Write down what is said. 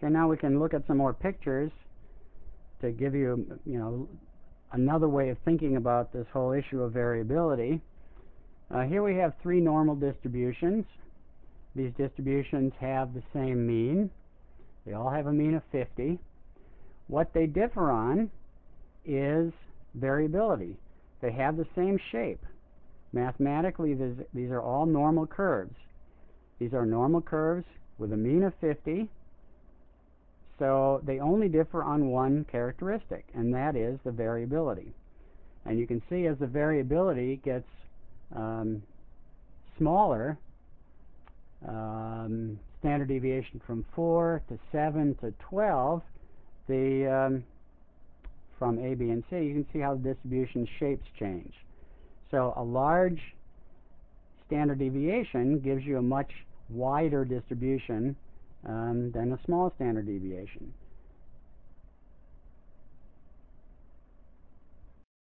Okay, now we can look at some more pictures to give you, another way of thinking about this whole issue of variability. Here we have three normal distributions. These distributions have the same mean. They all have a mean of 50. What they differ on is variability. They have the same shape. Mathematically, these are all normal curves. These are normal curves with a mean of 50. So they only differ on one characteristic, and that is the variability. And you can see as the variability gets smaller, standard deviation from 4 to 7 to 12, from A, B, and C, you can see how the distribution shapes change. So a large standard deviation gives you a much wider distribution than a small standard deviation.